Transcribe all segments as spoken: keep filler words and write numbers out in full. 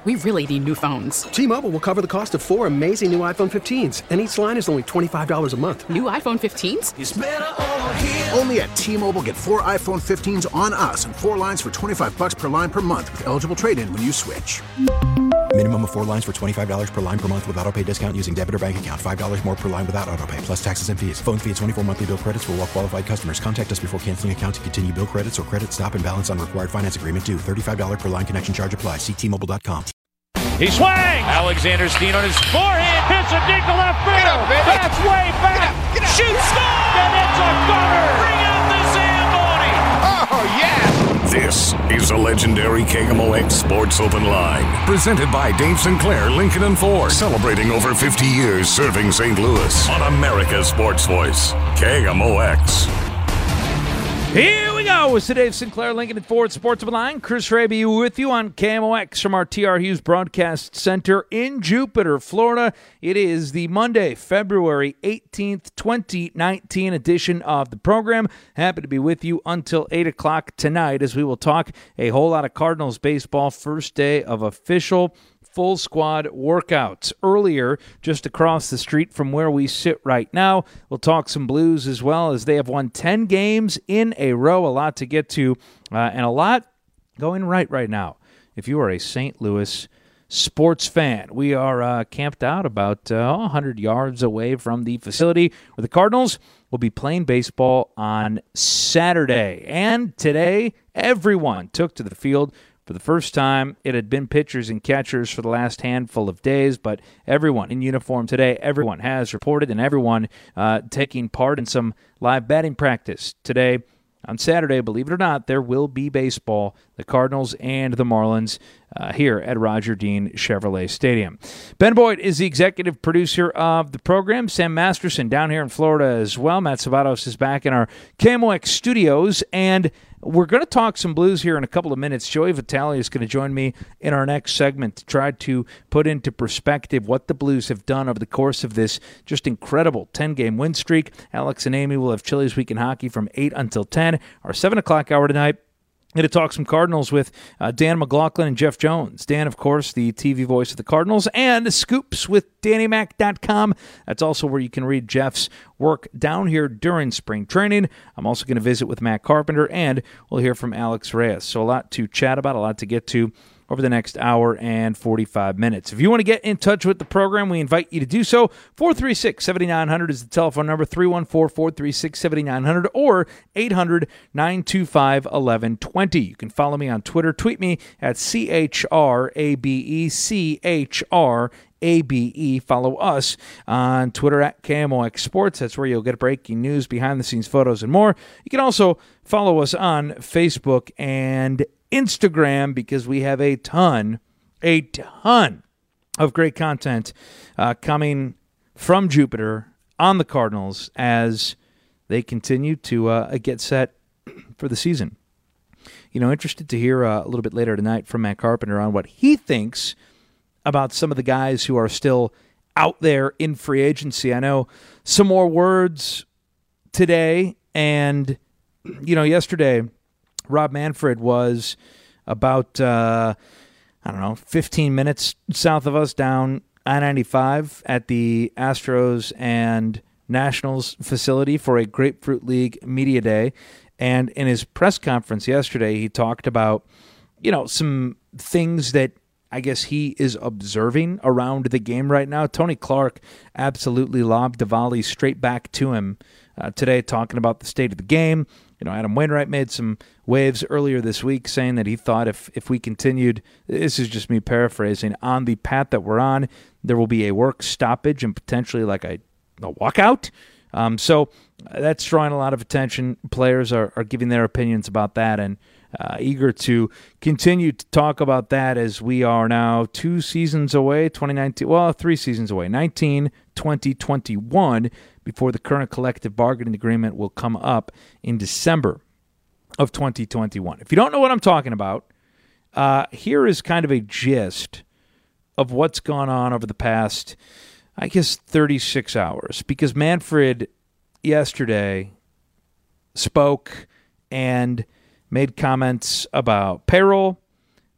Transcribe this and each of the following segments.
We really need new phones. T-Mobile will cover the cost of four amazing new iPhone fifteens, and each line is only twenty-five dollars a month. New iPhone fifteens? It's better over here. Only at T-Mobile, get four iPhone fifteens on us and four lines for twenty-five dollars per line per month with eligible trade-in when you switch. Minimum of four lines for twenty-five dollars per line per month with autopay discount using debit or bank account. five dollars more per line without autopay, plus taxes and fees. Phone fee at twenty-four monthly bill credits for well-qualified customers. Contact us before canceling account to continue bill credits or credit stop and balance on required finance agreement due. thirty-five dollars per line connection charge applies. See T Mobile dot com. He swings! Alexander Steen on his forehand. Hits a deep to left field. That's way back. Get up. Shoot, score! And it's a gunner. Bring out the Zamboni. Oh, yeah. This is a legendary K M O X Sports Open Line. Presented by Dave Sinclair, Lincoln and Ford. Celebrating over fifty years serving Saint Louis on America's Sports Voice. K M O X. Here we go. It's the Dave Sinclair, Lincoln and Ford Sports Open Line. Chris Raby with you on K M O X from our T R Hughes Broadcast Center in Jupiter, Florida. It is the Monday, February eighteenth, twenty nineteen edition of the program. Happy to be with you until eight o'clock tonight as we will talk a whole lot of Cardinals baseball. First day of official full squad workouts. Earlier, just across the street from where we sit right now, we'll talk some Blues as well, as they have won ten games in a row. A lot to get to, uh, and a lot going right right now. If you are a Saint Louis sports fan, we are uh, camped out about uh, one hundred yards away from the facility where the Cardinals will be playing baseball on Saturday. And today, everyone took to the field for the first time. It had been pitchers and catchers for the last handful of days, but everyone in uniform today, everyone has reported, and everyone uh, taking part in some live batting practice today. On Saturday, believe it or not, there will be baseball, the Cardinals and the Marlins, uh, here at Roger Dean Chevrolet Stadium. Ben Boyd is the executive producer of the program. Sam Masterson down here in Florida as well. Matt Savatos is back in our K M O X studios, and we're going to talk some Blues here in a couple of minutes. Joey Vitale is going to join me in our next segment to try to put into perspective what the Blues have done over the course of this just incredible ten-game win streak. Alex and Amy will have Chili's Week in Hockey from eight until ten. Our seven o'clock hour tonight, going to talk some Cardinals with uh, Dan McLaughlin and Jeff Jones. Dan, of course, the T V voice of the Cardinals, and the Scoops with Danny Mac dot com. That's also where you can read Jeff's work down here during spring training. I'm also going to visit with Matt Carpenter, and we'll hear from Alex Reyes. So a lot to chat about, a lot to get to over the next hour and forty-five minutes. If you want to get in touch with the program, we invite you to do so. four three six, seven nine zero zero is the telephone number, three one four, four three six, seven nine zero zero, or eight hundred, nine two five, one one two zero. You can follow me on Twitter. Tweet me at C H R A B E, C H R A B E. Follow us on Twitter at K M O X Sports. That's where you'll get breaking news, behind-the-scenes photos, and more. You can also follow us on Facebook and Instagram, because we have a ton, a ton of great content uh, coming from Jupiter on the Cardinals as they continue to uh, get set for the season. You know, interested to hear uh, a little bit later tonight from Matt Carpenter on what he thinks about some of the guys who are still out there in free agency. I know some more words today, and, you know, yesterday Rob Manfred was about, uh, I don't know, fifteen minutes south of us down I ninety-five at the Astros and Nationals facility for a Grapefruit League Media Day. And in his press conference yesterday, he talked about, you know, some things that I guess he is observing around the game right now. Tony Clark absolutely lobbed a volley straight back to him uh, today, talking about the state of the game. You know, Adam Wainwright made some waves earlier this week saying that he thought if, if we continued, this is just me paraphrasing, on the path that we're on, there will be a work stoppage and potentially like a, a walkout. Um, so that's drawing a lot of attention. Players are, are giving their opinions about that, and uh, eager to continue to talk about that as we are now two seasons away, twenty nineteen, well, three seasons away, nineteen, twenty, twenty-one, before the current collective bargaining agreement will come up in December of twenty twenty-one. If you don't know what I'm talking about, uh, here is kind of a gist of what's gone on over the past, I guess, thirty-six hours, because Manfred yesterday spoke and made comments about payroll,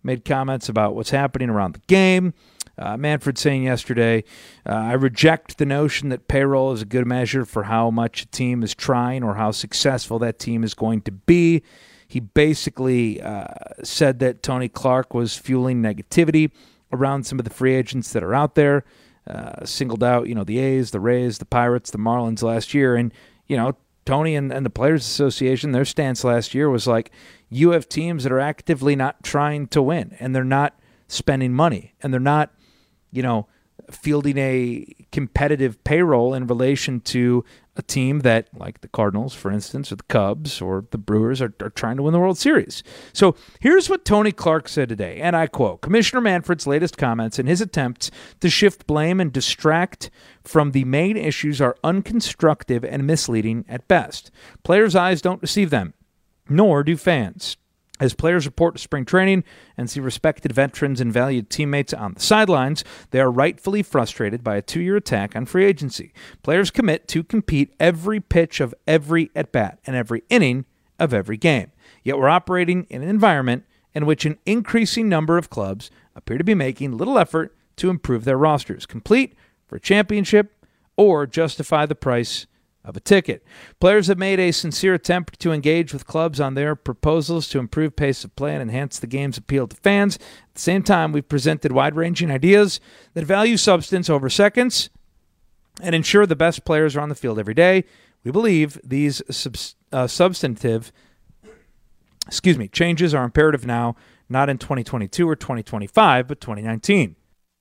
made comments about what's happening around the game. Uh, Manfred saying yesterday, uh, I reject the notion that payroll is a good measure for how much a team is trying or how successful that team is going to be. He basically uh, said that Tony Clark was fueling negativity around some of the free agents that are out there. Uh, singled out, you know, the A's, the Rays, the Pirates, the Marlins last year. And, you know, Tony and, and the Players Association, their stance last year was like, you have teams that are actively not trying to win, and they're not spending money, and they're not, you know, fielding a competitive payroll in relation to a team that, like the Cardinals, for instance, or the Cubs or the Brewers, are, are trying to win the World Series. So here's what Tony Clark said today, and I quote, Commissioner Manfred's latest comments and his attempts to shift blame and distract from the main issues are unconstructive and misleading at best. Players' eyes don't deceive them, nor do fans. As players report to spring training and see respected veterans and valued teammates on the sidelines, they are rightfully frustrated by a two-year attack on free agency. Players commit to compete every pitch of every at-bat and every inning of every game. Yet we're operating in an environment in which an increasing number of clubs appear to be making little effort to improve their rosters, complete for a championship or justify the price of a ticket. Players have made a sincere attempt to engage with clubs on their proposals to improve pace of play and enhance the game's appeal to fans. At the same time, we've presented wide-ranging ideas that value substance over seconds and ensure the best players are on the field every day. We believe these subs- uh, substantive excuse me, changes are imperative now, not in twenty twenty-two or twenty twenty-five, but twenty nineteen.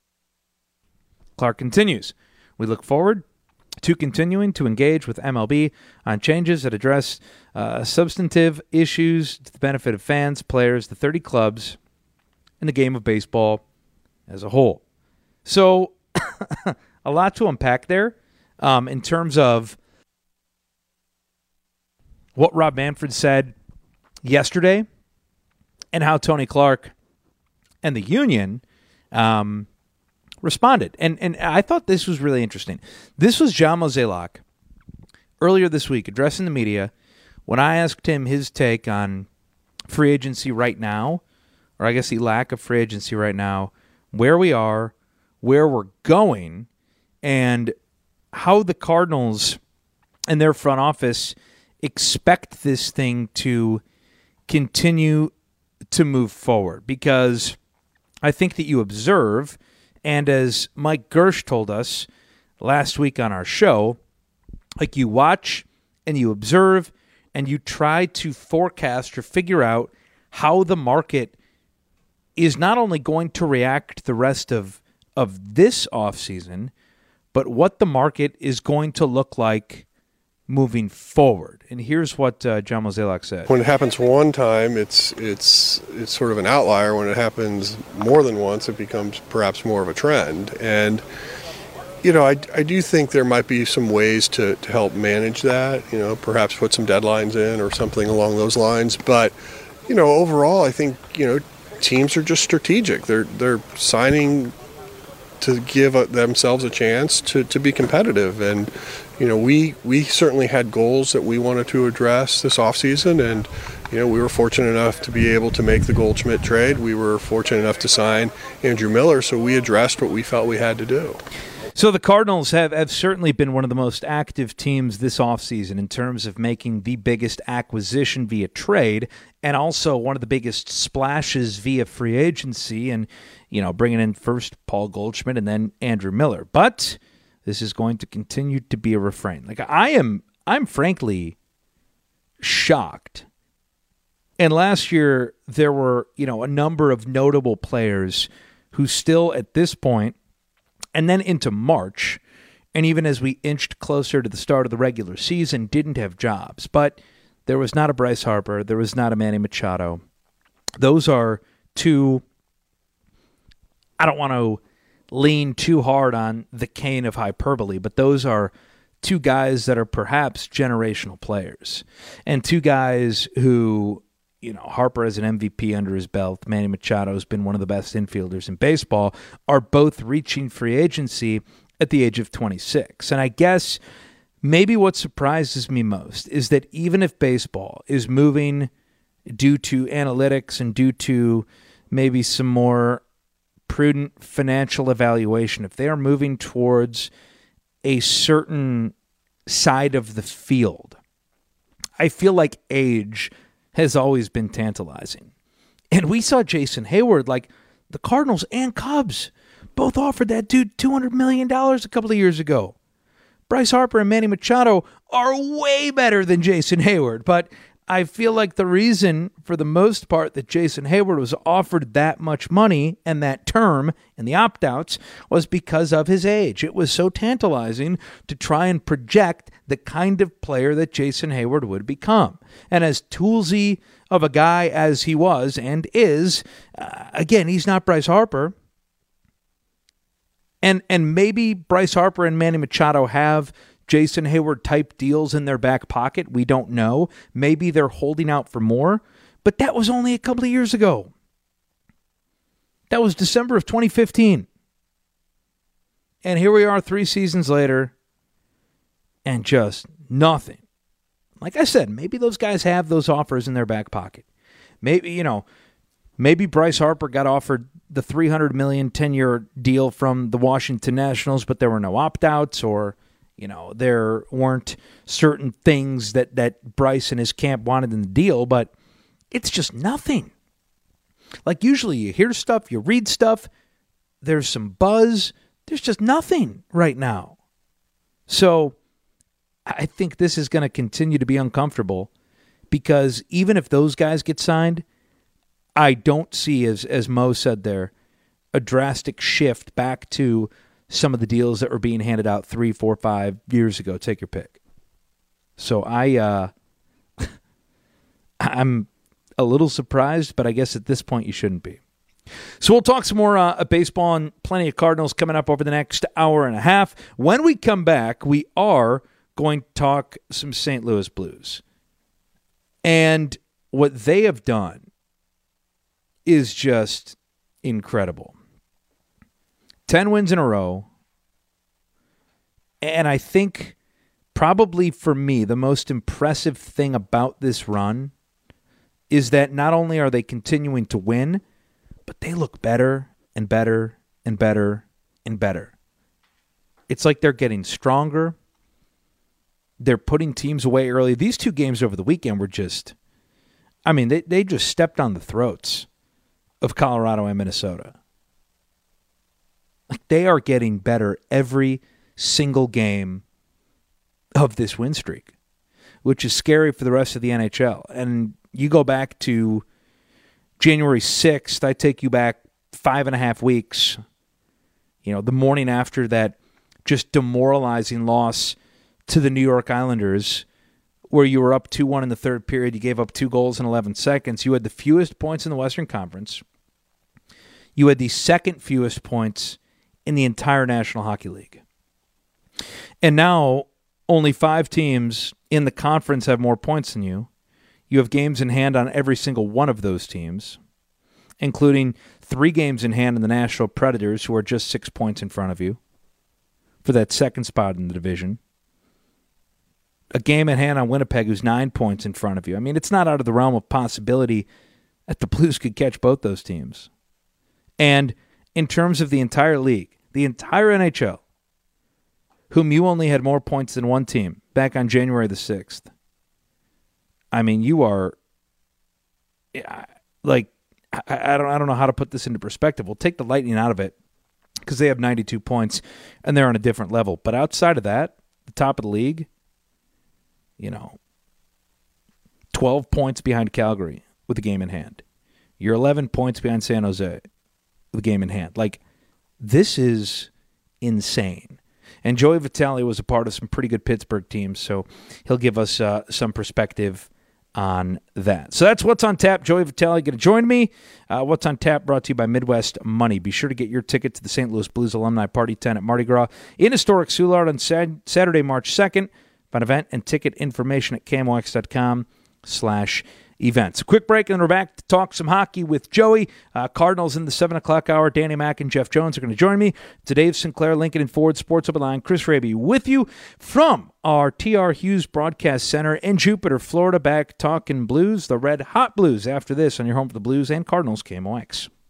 Clark continues, we look forward to continuing to engage with M L B on changes that address uh, substantive issues to the benefit of fans, players, the thirty clubs, and the game of baseball as a whole. So, a lot to unpack there um, in terms of what Rob Manfred said yesterday and how Tony Clark and the union um, responded. And and I thought this was really interesting. This was John Mozeliak earlier this week addressing the media when I asked him his take on free agency right now, or I guess the lack of free agency right now, where we are, where we're going, and how the Cardinals and their front office expect this thing to continue to move forward. Because I think that you observe, and as Mike Gersh told us last week on our show, like you watch and you observe and you try to forecast or figure out how the market is not only going to react the rest of, of this offseason, but what the market is going to look like moving forward. And here's what uh, John Mozeliak said. When it happens one time, it's it's it's sort of an outlier. When it happens more than once, it becomes perhaps more of a trend. And, you know, I, I do think there might be some ways to, to help manage that, you know, perhaps put some deadlines in or something along those lines. But, you know, overall, I think, you know, teams are just strategic. They're, they're signing to give themselves a chance to, to be competitive. And, you know, we, we certainly had goals that we wanted to address this offseason, and, you know, we were fortunate enough to be able to make the Goldschmidt trade. We were fortunate enough to sign Andrew Miller, so we addressed what we felt we had to do. So the Cardinals have, have certainly been one of the most active teams this offseason in terms of making the biggest acquisition via trade and also one of the biggest splashes via free agency and, you know, bringing in first Paul Goldschmidt and then Andrew Miller. But this is going to continue to be a refrain. Like I am, I'm frankly shocked. And last year there were, you know, a number of notable players who still at this point, and then into March, and even as we inched closer to the start of the regular season, didn't have jobs. But there was not a Bryce Harper. There was not a Manny Machado. Those are two, I don't want to lean too hard on the cane of hyperbole, but those are two guys that are perhaps generational players. And two guys who, you know, Harper has an M V P under his belt. Manny Machado has been one of the best infielders in baseball, are both reaching free agency at the age of twenty-six. And I guess maybe what surprises me most is that even if baseball is moving due to analytics and due to maybe some more prudent financial evaluation, if they are moving towards a certain side of the field, I feel like age has always been tantalizing. And we saw Jason Hayward, like the Cardinals and Cubs, both offered that dude two hundred million dollars a couple of years ago. Bryce Harper and Manny Machado are way better than Jason Hayward, but I feel like the reason, for the most part, that Jason Hayward was offered that much money and that term and the opt-outs was because of his age. It was so tantalizing to try and project the kind of player that Jason Hayward would become. And as toolsy of a guy as he was and is, uh, again, he's not Bryce Harper. And and maybe Bryce Harper and Manny Machado have Jason Hayward type deals in their back pocket. We don't know. Maybe they're holding out for more, but that was only a couple of years ago. That was December of twenty fifteen. And here we are three seasons later, and just nothing. Like I said, maybe those guys have those offers in their back pocket. Maybe, you know, maybe Bryce Harper got offered the three hundred million dollars ten-year deal from the Washington Nationals, but there were no opt-outs, or you know, there weren't certain things that, that Bryce and his camp wanted in the deal, but it's just nothing. Like usually you hear stuff, you read stuff, there's some buzz, there's just nothing right now. So I think this is going to continue to be uncomfortable because even if those guys get signed, I don't see, as, as Mo said there, a drastic shift back to some of the deals that were being handed out three, four, five years ago. Take your pick. So I, uh, I'm a little surprised, but I guess at this point you shouldn't be. So we'll talk some more uh, baseball and plenty of Cardinals coming up over the next hour and a half. When we come back, we are going to talk some Saint Louis Blues. And what they have done is just incredible. ten wins in a row. And I think probably for me, the most impressive thing about this run is that not only are they continuing to win, but they look better and better and better and better. It's like they're getting stronger. They're putting teams away early. These two games over the weekend were just, I mean, they, they just stepped on the throats of Colorado and Minnesota. Like they are getting better every single game of this win streak, which is scary for the rest of the N H L. And you go back to January sixth, I take you back five and a half weeks, you know, the morning after that just demoralizing loss to the New York Islanders, where you were up two one in the third period, you gave up two goals in eleven seconds. You had the fewest points in the Western Conference. You had the second fewest points in the entire National Hockey League. And now only five teams in the conference have more points than you. You have games in hand on every single one of those teams, including three games in hand on the Nashville Predators, who are just six points in front of you for that second spot in the division. A game in hand on Winnipeg, who's nine points in front of you. I mean, it's not out of the realm of possibility that the Blues could catch both those teams. And in terms of the entire league, the entire N H L, whom you only had more points than one team back on January the sixth, I mean, you are, like, I, I don't I don't know how to put this into perspective. We'll take the Lightning out of it because they have ninety-two points and they're on a different level. But outside of that, the top of the league, you know, twelve points behind Calgary with a game in hand. You're eleven points behind San Jose with a game in hand. Like, this is insane. And Joey Vitale was a part of some pretty good Pittsburgh teams, so he'll give us uh, some perspective on that. So that's What's on Tap. Joey Vitale going to join me. Uh, What's on Tap brought to you by Midwest Money. Be sure to get your ticket to the Saint Louis Blues Alumni Party tent at Mardi Gras in historic Soulard on Saturday, March second. Find event and ticket information at K M O X dot com slash events. Quick break, and then we're back to talk some hockey with Joey. Uh, Cardinals in the seven o'clock hour. Danny Mack and Jeff Jones are going to join me. To Dave Sinclair, Lincoln and Ford Sports Open Line. Chris Raby with you from our T R Hughes Broadcast Center in Jupiter, Florida. Back talking Blues, the Red Hot Blues, after this on your home for the Blues and Cardinals, K M O X.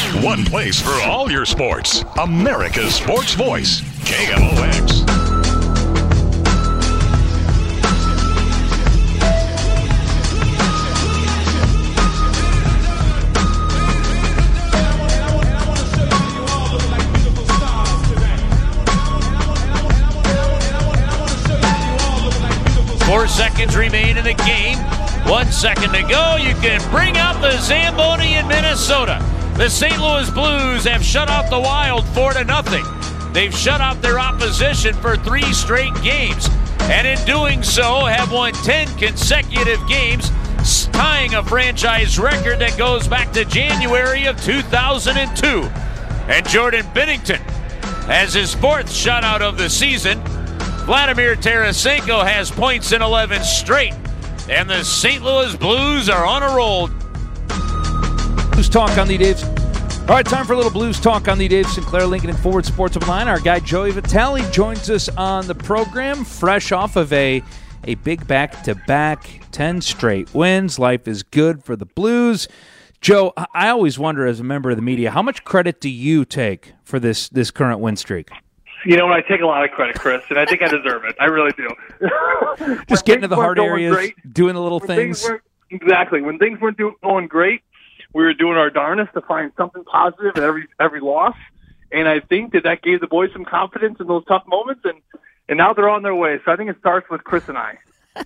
One place for all your sports. America's Sports Voice. K M O X. Four seconds remain in the game. One second to go. You can bring out the Zamboni in Minnesota. The Saint Louis Blues have shut out the Wild four to nothing. They've shut out their opposition for three straight games, and in doing so have won ten consecutive games, tying a franchise record that goes back to January of two thousand two. And Jordan Binnington has his fourth shutout of the season. Vladimir Tarasenko has points in eleven straight, and the Saint Louis Blues are on a roll. Blues Talk on the Dave. All right, time for a little Blues Talk on the Dave Sinclair Lincoln and Ford Sports Online. Our guy Joey Vitale joins us on the program, fresh off of a a big back-to-back, ten straight wins. Life is good for the Blues. Joe, I always wonder as a member of the media, how much credit do you take for this this current win streak? You know, I take a lot of credit, Chris, and I think I deserve it. I really do. Just getting to the hard areas, great, doing the little things. things. Exactly. When things weren't do, going great, we were doing our darnest to find something positive in every every loss. And I think that that gave the boys some confidence in those tough moments, and, and now they're on their way. So I think it starts with Chris and I.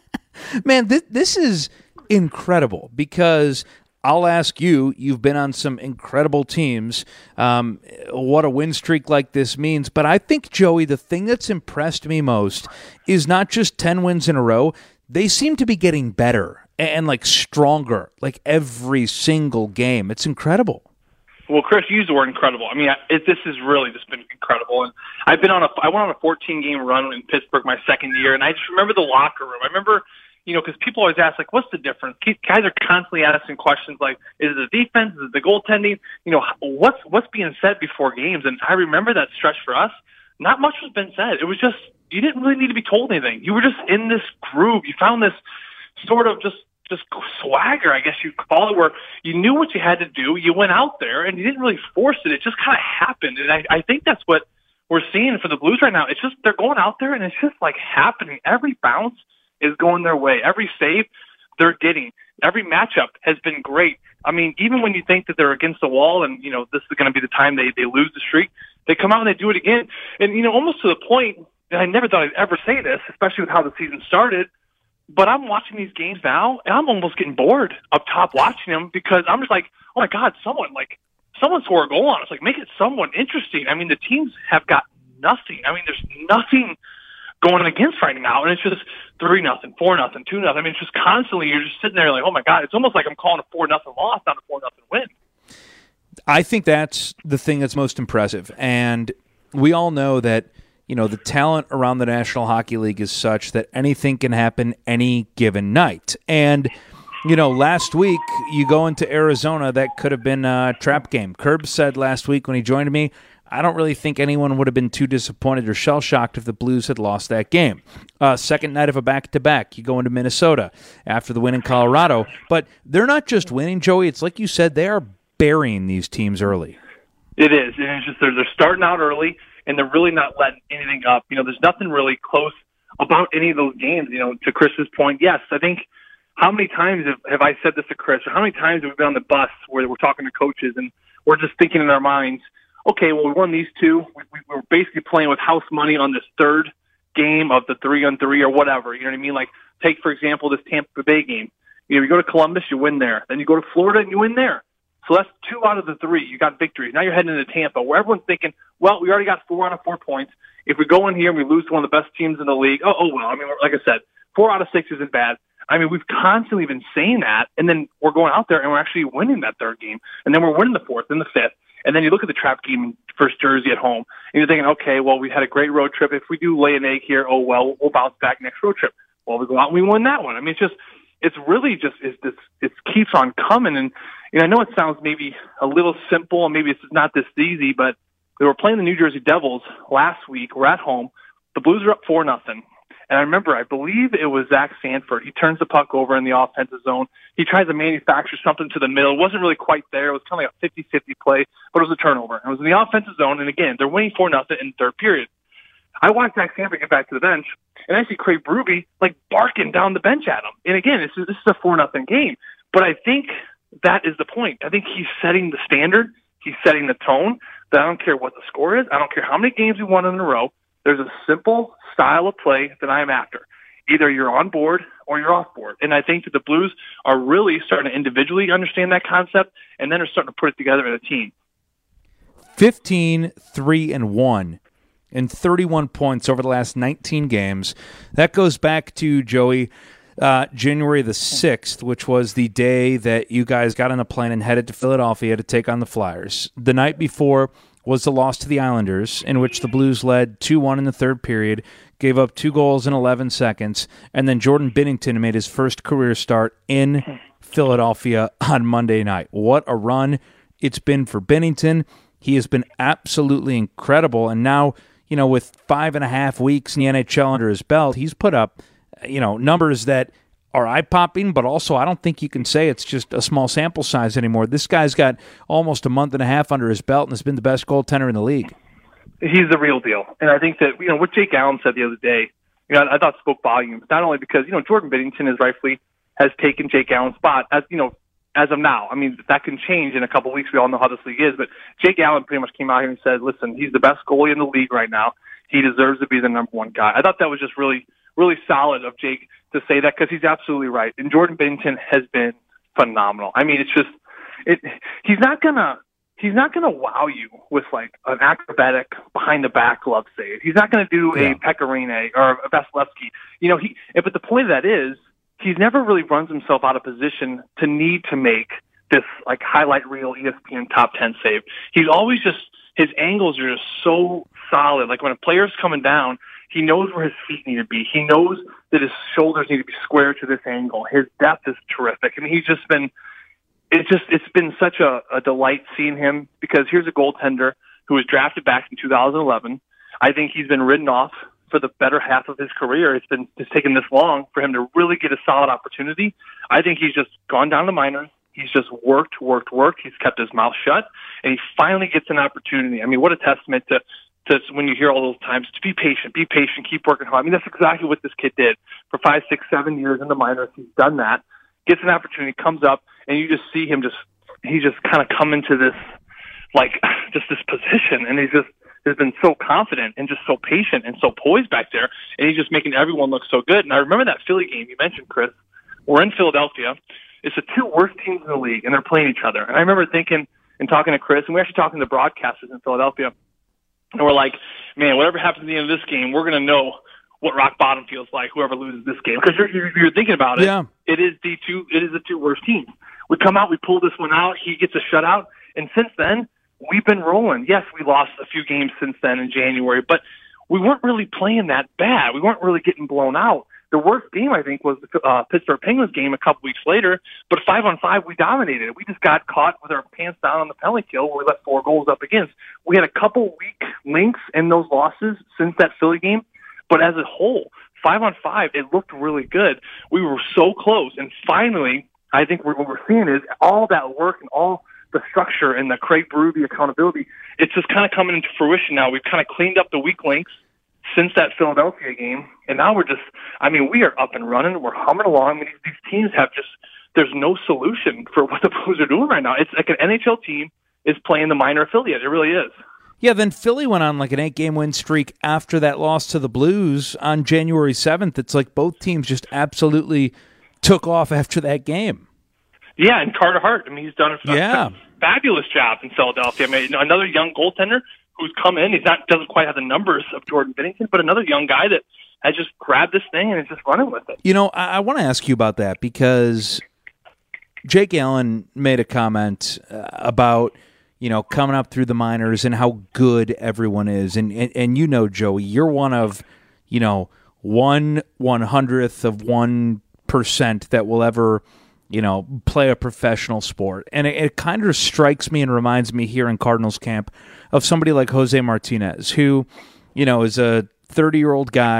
Man, this, this is incredible because I'll ask you, you've been on some incredible teams, um, what a win streak like this means. But I think, Joey, the thing that's impressed me most is not just ten wins in a row. They seem to be getting better and, like, stronger, like, every single game. It's incredible. Well, Chris, you used the word incredible. I mean, it, this has really just been incredible. And I've been on a, I went on a fourteen-game run in Pittsburgh my second year, and I just remember the locker room. I remember, you know, because people always ask, like, what's the difference? Guys are constantly asking questions like, is it the defense? Is it the goaltending? You know, what's what's being said before games? And I remember that stretch for us. Not much was been said. It was just, you didn't really need to be told anything. You were just in this groove. You found this sort of just just swagger, I guess you'd call it, where you knew what you had to do. You went out there, and you didn't really force it. It just kind of happened. And I, I think that's what we're seeing for the Blues right now. It's just they're going out there, and it's just, like, happening. Every bounce is going their way. Every save they're getting. Every matchup has been great. I mean, even when you think that they're against the wall and, you know, this is going to be the time they, they lose the streak, they come out and they do it again. And, you know, almost to the point that I never thought I'd ever say this, especially with how the season started, but I'm watching these games now, and I'm almost getting bored up top watching them because I'm just like, oh, my God, someone, like, someone score a goal on us. Like, make it somewhat interesting. I mean, the teams have got nothing. I mean, there's nothing going against right now, and it's just three nothing, four nothing, two nothing. I mean, it's just constantly you're just sitting there like, oh my God, it's almost like I'm calling a four nothing loss, not a four nothing win. I think that's the thing that's most impressive, and we all know that you know the talent around the National Hockey League is such that anything can happen any given night. And you know, last week you go into Arizona, that could have been a trap game. Curb said last week when he joined me, I don't really think anyone would have been too disappointed or shell-shocked if the Blues had lost that game. Uh, second night of a back-to-back, you go into Minnesota after the win in Colorado. But they're not just winning, Joey. It's like you said, they are burying these teams early. It is. And it's just they're, they're starting out early, and they're really not letting anything up. You know, there's nothing really close about any of those games. You know, to Chris's point, yes, I think how many times have, have I said this to Chris, or how many times have we been on the bus where we're talking to coaches and we're just thinking in our minds, okay, well, we won these two. We, we were basically playing with house money on this third game of the three-on-three or whatever. You know what I mean? Like, take, for example, this Tampa Bay game. You know, you go to Columbus, you win there. Then you go to Florida, and you win there. So that's two out of the three. You got victories. Now you're heading into Tampa, where everyone's thinking, well, we already got four out of four points. If we go in here and we lose to one of the best teams in the league, oh, oh well. I mean, like I said, four out of six isn't bad. I mean, we've constantly been saying that, and then we're going out there, and we're actually winning that third game. And then we're winning the fourth and the fifth. And then you look at the trap game in First Jersey at home, and you're thinking, okay, well, we had a great road trip. If we do lay an egg here, oh, well, we'll bounce back next road trip. Well, we go out and we win that one. I mean, it's just, it's really just, it's this, it keeps on coming. And, you know, I know it sounds maybe a little simple, and maybe it's not this easy, but we were playing the New Jersey Devils last week. We're at home. The Blues are up four nothing. And I remember, I believe it was Zach Sanford. He turns the puck over in the offensive zone. He tries to manufacture something to the middle. It wasn't really quite there. It was kind of like a fifty-fifty play, but it was a turnover. It was in the offensive zone, and again, they're winning four nothing in the third period. I watched Zach Sanford get back to the bench, and I see Craig Berube like barking down the bench at him. And again, this is, this is a four nothing game. But I think that is the point. I think he's setting the standard. He's setting the tone that I don't care what the score is. I don't care how many games we won in a row. There's a simple style of play that I'm after. Either you're on board or you're off board. And I think that the Blues are really starting to individually understand that concept, and then are starting to put it together as a team. fifteen, three, and one and thirty-one points over the last nineteen games. That goes back to, Joey, uh, January the sixth, which was the day that you guys got on a plane and headed to Philadelphia to take on the Flyers. The night before was the loss to the Islanders, in which the Blues led two one in the third period, gave up two goals in eleven seconds, and then Jordan Binnington made his first career start in Philadelphia on Monday night. What a run it's been for Binnington. He has been absolutely incredible, and now, you know, with five and a half weeks in the N H L under his belt, he's put up, you know, numbers that are eye-popping, but also I don't think you can say it's just a small sample size anymore. This guy's got almost a month and a half under his belt and has been the best goaltender in the league. He's the real deal. And I think that, you know, what Jake Allen said the other day, you know, I thought spoke volumes, not only because, you know, Jordan Binnington is rightfully has taken Jake Allen's spot, as, you know, as of now. I mean, that can change in a couple of weeks. We all know how this league is, but Jake Allen pretty much came out here and said, listen, he's the best goalie in the league right now. He deserves to be the number one guy. I thought that was just really, really solid of Jake to say that, because he's absolutely right. And Jordan Binnington has been phenomenal. I mean, it's just, it. he's not going to, He's not going to wow you with like an acrobatic behind the back glove save. He's not going to do yeah. a Pecorine or a Vasilevsky. You know, he. But the point of that is, he's never really runs himself out of position to need to make this like highlight reel E S P N top ten save. He's always just, his angles are just so solid. Like when a player's coming down, he knows where his feet need to be. He knows that his shoulders need to be square to this angle. His depth is terrific. I mean, he's just been. It's just, it's been such a, a delight seeing him, because here's a goaltender who was drafted back in two thousand eleven. I think he's been ridden off for the better half of his career. It's been, it's taken this long for him to really get a solid opportunity. I think he's just gone down to minors. He's just worked, worked, worked. He's kept his mouth shut, and he finally gets an opportunity. I mean, what a testament to, to when you hear all those times, to be patient, be patient, keep working hard. I mean, that's exactly what this kid did for five, six, seven years in the minors. He's done that. Gets an opportunity, comes up, and you just see him just, he just kind of come into this, like, just this position, and he's just, has been so confident and just so patient and so poised back there, and he's just making everyone look so good. And I remember that Philly game you mentioned, Chris. We're in Philadelphia. It's the two worst teams in the league, and they're playing each other. And I remember thinking and talking to Chris, and we're actually talking to broadcasters in Philadelphia, and we're like, man, whatever happens at the end of this game, we're going to know what rock bottom feels like, whoever loses this game. Because you're, you're, you're thinking about it. Yeah. It is the two, it is the two worst teams. We come out, we pull this one out, he gets a shutout, and since then, we've been rolling. Yes, we lost a few games since then in January, but we weren't really playing that bad. We weren't really getting blown out. The worst game, I think, was the uh, Pittsburgh Penguins game a couple weeks later, but five on five, we dominated it. We just got caught with our pants down on the penalty kill where we let four goals up against. We had a couple weak links in those losses since that Philly game, but as a whole, five on five, it looked really good. We were so close, and finally, I think what we're seeing is all that work and all the structure and the Craig Berube accountability, it's just kind of coming into fruition now. We've kind of cleaned up the weak links since that Philadelphia game, and now we're just, I mean, we are up and running. We're humming along. I mean, these teams have just, there's no solution for what the Blues are doing right now. It's like an N H L team is playing the minor affiliate. It really is. Yeah, then Philly went on like an eight-game win streak after that loss to the Blues on January seventh. It's like both teams just absolutely took off after that game. Yeah, and Carter Hart, I mean, he's done a yeah. fabulous job in Philadelphia. I mean, another young goaltender who's come in. He's not doesn't quite have the numbers of Jordan Binnington, but another young guy that has just grabbed this thing and is just running with it. You know, I, I want to ask you about that because Jake Allen made a comment uh, about, you know, coming up through the minors and how good everyone is. And, and, and you know, Joey, you're one of, you know, one one-hundredth of one percent that will ever, you know, play a professional sport. And it, it kind of strikes me and reminds me here in Cardinals camp of somebody like Jose Martinez, who, you know, is a thirty-year-old guy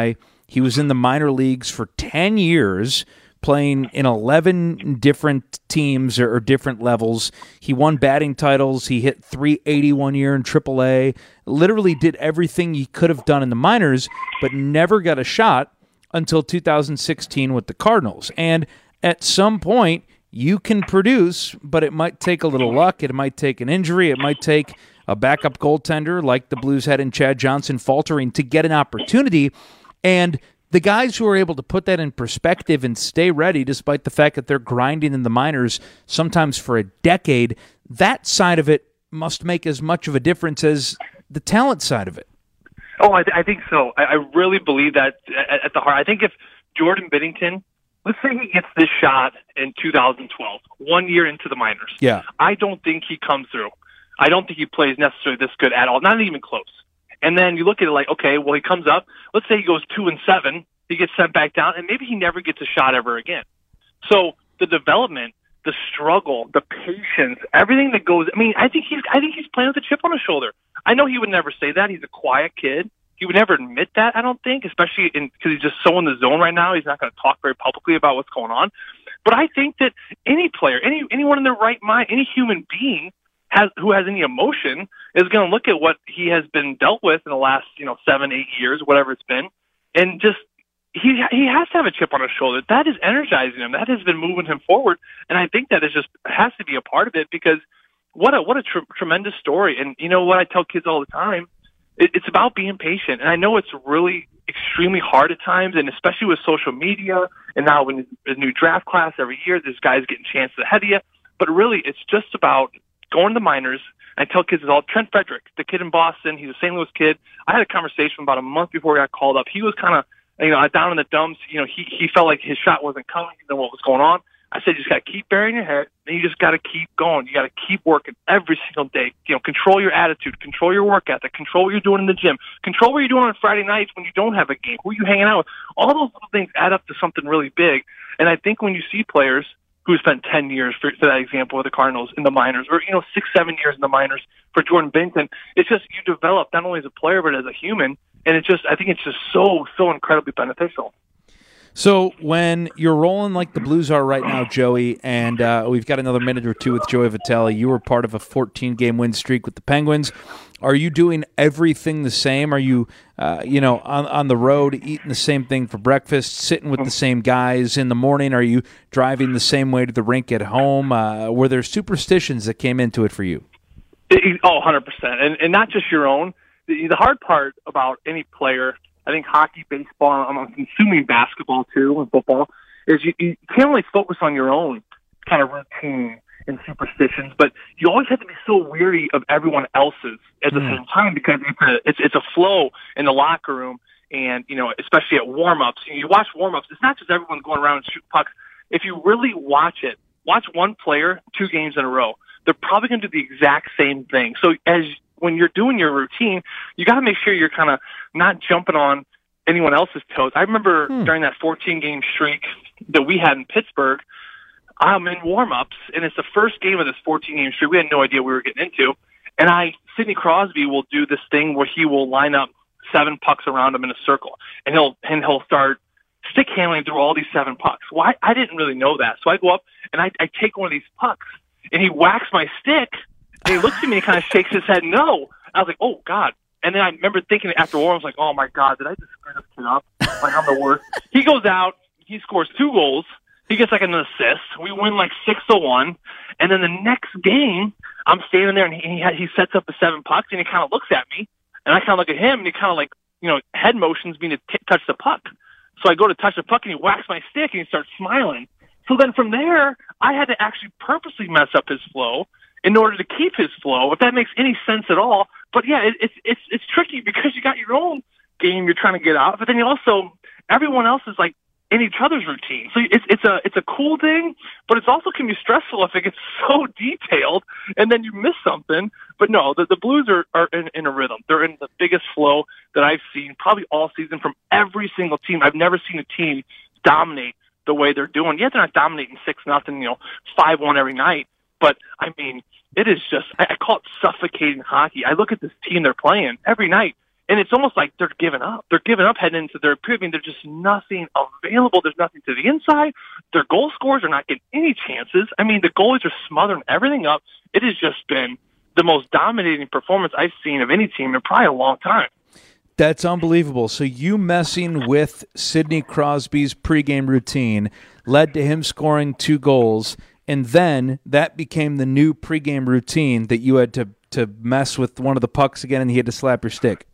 He was in the minor leagues for ten years, playing in eleven different teams or, or different levels. He won batting titles. He hit three eighty one year in triple A. Literally did everything he could have done in the minors, but never got a shot until two thousand sixteen with the Cardinals. And at some point, you can produce, but it might take a little luck. It might take an injury. It might take a backup goaltender like the Blues had in Chad Johnson faltering to get an opportunity. And the guys who are able to put that in perspective and stay ready despite the fact that they're grinding in the minors sometimes for a decade, that side of it must make as much of a difference as the talent side of it. Oh, I, th- I think so. I, I really believe that at, at the heart. I think if Jordan Binnington, let's say he gets this shot in two thousand twelve, one year into the minors. Yeah. I don't think he comes through. I don't think he plays necessarily this good at all, not even close. And then you look at it like, okay, well, he comes up. Let's say he goes two and seven. He gets sent back down, and maybe he never gets a shot ever again. So the development, the struggle, the patience, everything that goes. I mean, I think he's. I think he's playing with a chip on his shoulder. I know he would never say that. He's a quiet kid. He would never admit that. I don't think, especially in because he's just so in the zone right now. He's not going to talk very publicly about what's going on. But I think that any player, any anyone in their right mind, any human being has who has any emotion is going to look at what he has been dealt with in the last, you know, seven, eight years, whatever it's been, and just he he has to have a chip on his shoulder. That is energizing him. That has been moving him forward, and I think that is just has to be a part of it because what a what a tr- tremendous story. And you know what I tell kids all the time, it, it's about being patient. And I know it's really extremely hard at times, and especially with social media, and now when a new draft class every year, there's guys getting chances ahead of you. But really, it's just about going to the minors. I tell kids, it's all Trent Frederick, the kid in Boston. He's a Saint Louis kid. I had a conversation about a month before he got called up. He was kind of, you know, down in the dumps. You know, he he felt like his shot wasn't coming. He didn't know what was going on. I said, you just got to keep burying your head, and you just got to keep going. You got to keep working every single day. You know, control your attitude, control your work ethic, control what you're doing in the gym, control what you're doing on Friday nights when you don't have a game, who are you hanging out with. All those little things add up to something really big. And I think when you see players who spent ten years, for, for that example, with the Cardinals in the minors, or, you know, six, seven years in the minors for Jordan Binnington, it's just you develop not only as a player but as a human, and it just I think it's just so, so incredibly beneficial. So when you're rolling like the Blues are right now, Joey, and uh, we've got another minute or two with Joey Vitale, you were part of a fourteen-game win streak with the Penguins. Are you doing everything the same? Are you, uh, you know, on, on the road eating the same thing for breakfast, sitting with the same guys in the morning? Are you driving the same way to the rink at home? Uh, were there superstitions that came into it for you? It, oh, one hundred percent. And, and not just your own. The, the hard part about any player, I think hockey, baseball, I'm consuming basketball too, and football, is you, you can't only focus on your own kind of routine and superstitions, but you always have to be so weary of everyone else's at the mm. same time because it's a, it's, it's a flow in the locker room, and, you know, especially at warm-ups. You watch warm-ups, it's not just everyone going around and shooting pucks. If you really watch it, watch one player two games in a row, they're probably going to do the exact same thing. So as when you're doing your routine, you got to make sure you're kind of not jumping on anyone else's toes. I remember hmm. during that fourteen-game streak that we had in Pittsburgh, I'm in warm-ups, and it's the first game of this fourteen-game streak. We had no idea what we were getting into. And I, Sidney Crosby will do this thing where he will line up seven pucks around him in a circle, and he'll and he'll start stick handling through all these seven pucks. Well, I, I didn't really know that, so I go up and I, I take one of these pucks, and he whacks my stick. And he looks at me and kind of shakes his head, no. I was like, oh, God. And then I remember thinking after war, I was like, oh, my God, did I just screw this kid up? Like, I'm the worst. He goes out. He scores two goals. He gets like an assist. We win like six to one. And then the next game, I'm standing there, and he he, he sets up the seven pucks, and he kind of looks at me. And I kind of look at him, and he kind of like, you know, head motions me to t- touch the puck. So I go to touch the puck, and he whacks my stick, and he starts smiling. So then from there, I had to actually purposely mess up his flow in order to keep his flow, if that makes any sense at all. But yeah, it, it's it's it's tricky because you got your own game you're trying to get out, but then you also everyone else is like in each other's routine. So it's it's a it's a cool thing, but it's also can be stressful if it gets so detailed and then you miss something. But no, the, the Blues are, are in, in a rhythm. They're in the biggest flow that I've seen probably all season from every single team. I've never seen a team dominate the way they're doing. Yeah, they're not dominating six nothing, you know, five one every night. But, I mean, it is just, I call it suffocating hockey. I look at this team they're playing every night, And it's almost like they're giving up. They're giving up heading into their period. I mean, there's just nothing available. There's nothing to the inside. Their goal scorers are not getting any chances. I mean, the goalies are smothering everything up. It has just been the most dominating performance I've seen of any team in probably a long time. That's unbelievable. So you messing with Sidney Crosby's pregame routine led to him scoring two goals, and then that became the new pregame routine that you had to, to mess with one of the pucks again and he had to slap your stick.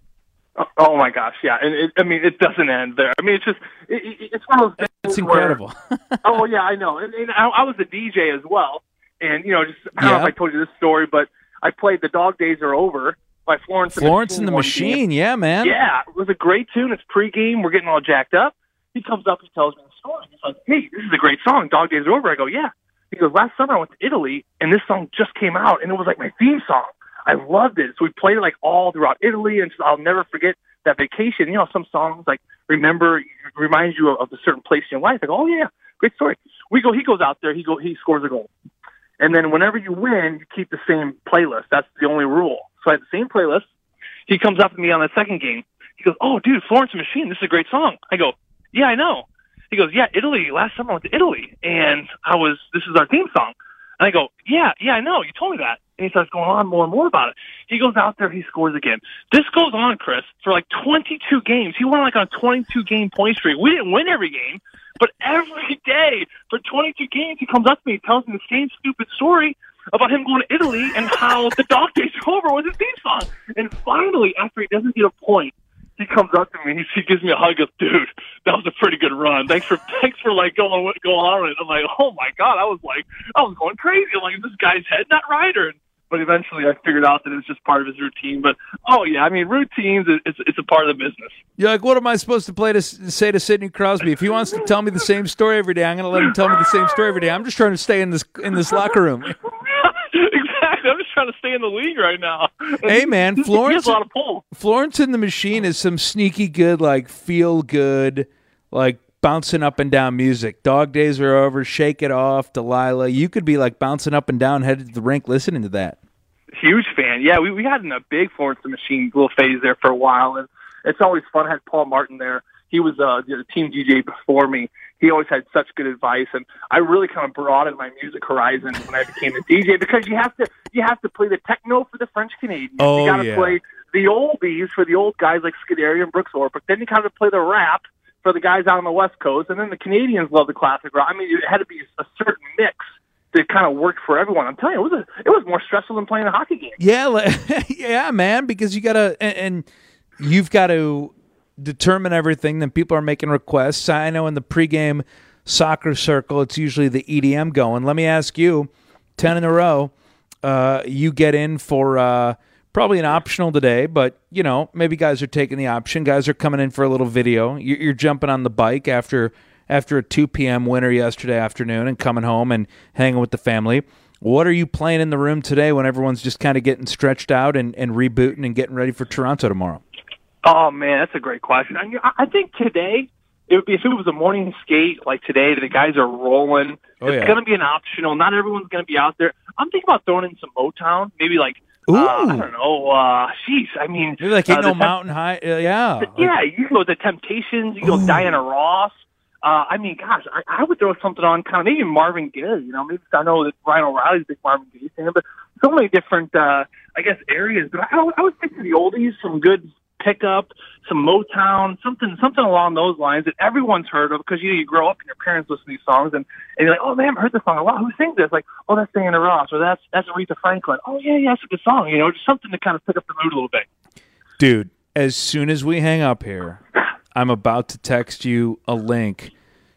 Oh my gosh, yeah, and it, I mean it doesn't end there. I mean it's just it, it, it's one of those things. It's incredible. Where, oh yeah, I know. And, and I, I was a D J as well, and you know, just I don't yeah. know if I told you this story, but I played "The Dog Days Are Over" by Florence. Florence and and the the Machine. Machine, yeah, man. Yeah, it was a great tune. It's pregame. We're getting all jacked up. He comes up, he tells me the story. He's like, "Hey, this is a great song. Dog Days Are Over." I go, "Yeah." He goes, "Last summer I went to Italy, and this song just came out, and it was like my theme song. I loved it. So we played it like all throughout Italy, and I'll never forget that vacation." You know, some songs like remember reminds you of, of a certain place in your life. I go, "Oh yeah, great story." We go. He goes out there. He go. He scores a goal, and then whenever you win, you keep the same playlist. That's the only rule. So I had the same playlist. He comes up to me on the second game. He goes, "Oh, dude, Florence and the Machine. This is a great song." I go, "Yeah, I know." He goes, "Yeah, Italy. Last summer I went to Italy, and I was. This is our theme song." And I go, "Yeah, yeah, I know. You told me that." And he starts going on more and more about it. He goes out there, he scores again. This goes on, Chris, for like twenty-two games. He went like on a twenty-two game point streak. We didn't win every game, but every day for twenty-two games, he comes up to me and tells me the same stupid story about him going to Italy and how the Dog Days Are Over was his theme song. And finally, after he doesn't get a point, he comes up to me and he, he gives me a hug. Goes, "Dude, that was a pretty good run. Thanks for thanks for like going going on with it." I'm like, "Oh my god!" I was like, I was going crazy. I'm like, "This guy's head not right." Or, but eventually, I figured out that it was just part of his routine. But oh yeah, I mean, routines it's it's a part of the business. You're like, what am I supposed to play to say to Sidney Crosby? If he wants to tell me the same story every day, I'm going to let him tell me the same story every day. I'm just trying to stay in this in this locker room. Exactly. I'm just trying to stay in the league right now. Hey, man, Florence, he has a lot of pull. Florence and the Machine is some sneaky good, like, feel good, like, bouncing up and down music. Dog Days Are Over, Shake It Off, Delilah. You could be, like, bouncing up and down, headed to the rink listening to that. Huge fan. Yeah, we, we had in a big Florence and the Machine little phase there for a while, and it's always fun. I had Paul Martin there. He was uh, the team D J before me. He always had such good advice, and I really kind of broadened my music horizon when I became a D J because you have to you have to play the techno for the French Canadians. Oh, you got to yeah. play the oldies for the old guys like Scuderia and Brooks Orpik. Then you kind of play the rap for the guys out on the West Coast, and then the Canadians love the classic rock. I mean, it had to be a certain mix that kind of worked for everyone. I'm telling you, it was a, it was more stressful than playing a hockey game. Yeah, like, yeah, man, because you got to and, and you've got to determine everything. Then people are making requests. I know in the pregame soccer circle, it's usually the E D M going. Let me ask you, ten in a row, uh, you get in for uh, probably an optional today, but, you know, maybe guys are taking the option. Guys are coming in for a little video. You're, you're jumping on the bike after after a two p.m. winner yesterday afternoon and coming home and hanging with the family. What are you playing in the room today when everyone's just kind of getting stretched out and, and rebooting and getting ready for Toronto tomorrow? Oh, man, that's a great question. I, I think today, it would be if it was a morning skate like today, the guys are rolling. Oh, it's yeah. going to be an optional. Not everyone's going to be out there. I'm thinking about throwing in some Motown, maybe like, uh, I don't know, uh, jeez, I mean. Maybe like Ain't uh, No the, Mountain High, uh, yeah. Yeah, you can go The Temptations, you can go Diana Ross. Uh, I mean, gosh, I, I would throw something on kind of maybe Marvin Gaye, you know, maybe I know that Ryan O'Reilly's a big Marvin Gaye fan, but so many different, uh, I guess, areas. But I, I would think to the oldies, some good pickup, some Motown, something something along those lines that everyone's heard of because you, you grow up and your parents listen to these songs and, and you're like, oh, man, I've heard this song a lot. Who sings this? Like, oh, that's Diana Ross or that's that's Aretha Franklin. Oh, yeah, yeah, that's a good song. You know, just something to kind of pick up the mood a little bit. Dude, as soon as we hang up here, I'm about to text you a link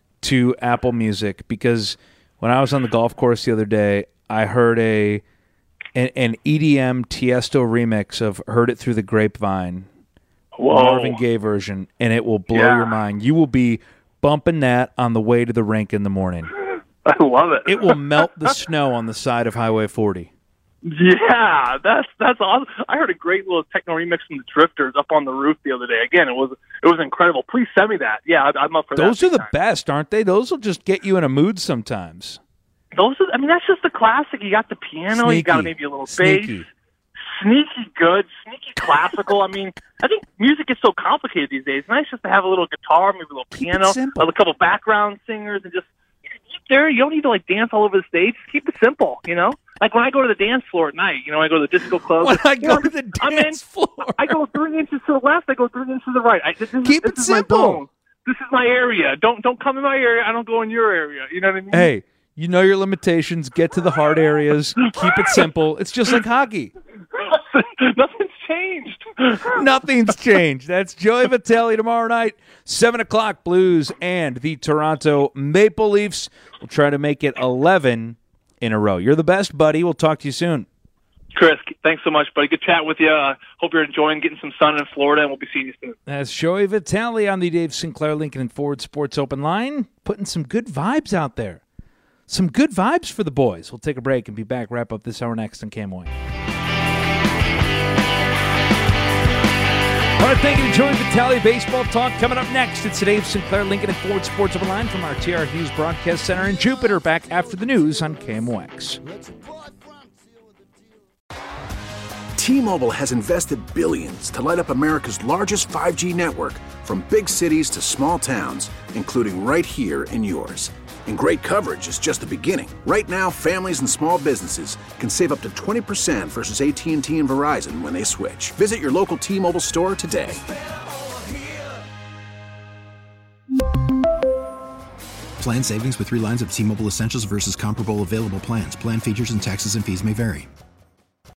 to Apple Music because when I was on the golf course the other day, I heard a an, an E D M Tiesto remix of Heard It Through the Grapevine. Whoa. Marvin Gaye version, and it will blow Yeah. your mind. You will be bumping that on the way to the rink in the morning. I love it. It will melt the snow on the side of Highway forty. Yeah, that's that's awesome. I heard a great little techno remix from the Drifters up on the roof the other day. Again, it was it was incredible. Please send me that. Yeah, I, I'm up for Those that. are the time. best, aren't they? Those will just get you in a mood sometimes. Those are, I mean, that's just the classic. You got the piano, you got Sneaky. maybe a little Sneaky. bass. sneaky good, sneaky classical. I mean, I think music is so complicated these days. It's nice just to have a little guitar, maybe a little Keep piano, it simple. a couple background singers, and just sit there. You don't need to like dance all over the stage. Just keep it simple, you know. Like when I go to the dance floor at night, you know, I go to the disco club. When I you go know, to the I'm dance in, floor. I go three inches to the left. I go three inches to the right. I, this is, Keep this it is my simple. zone. This is my area. Don't don't come in my area. I don't go in your area. You know what I mean? Hey, you know your limitations. Get to the hard areas. Keep it simple. It's just like hockey. Nothing's changed. Nothing's changed. That's Joey Vitale tomorrow night, seven o'clock, Blues and the Toronto Maple Leafs. We'll try to make it eleven in a row. You're the best, buddy. We'll talk to you soon. Chris, thanks so much, buddy. Good chat with you. Uh, hope you're enjoying getting some sun in Florida, and we'll be seeing you soon. That's Joey Vitale on the Dave Sinclair Lincoln and Ford Sports Open Line, putting some good vibes out there. Some good vibes for the boys. We'll take a break and be back. Wrap up this hour next on K M O A. All right, thank you to Joey Vitale. Baseball talk coming up next. It's the Dave Sinclair Lincoln and Ford Sports Open Line from our T R Hughes Broadcast Center in Jupiter. Back after the news on K M O X. T-Mobile has invested billions to light up America's largest five G network, from big cities to small towns, including right here in yours. And great coverage is just the beginning. Right now, families and small businesses can save up to twenty percent versus A T and T and Verizon when they switch. Visit your local T-Mobile store today. Plan savings with three lines of T-Mobile Essentials versus comparable available plans. Plan features and taxes and fees may vary.